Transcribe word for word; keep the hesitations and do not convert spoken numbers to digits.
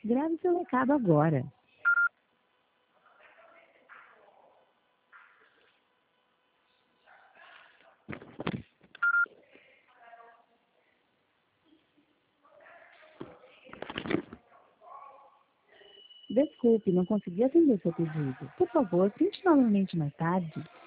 Grave seu recado agora. Desculpe, não consegui atender seu pedido. Por favor, tente novamente mais tarde.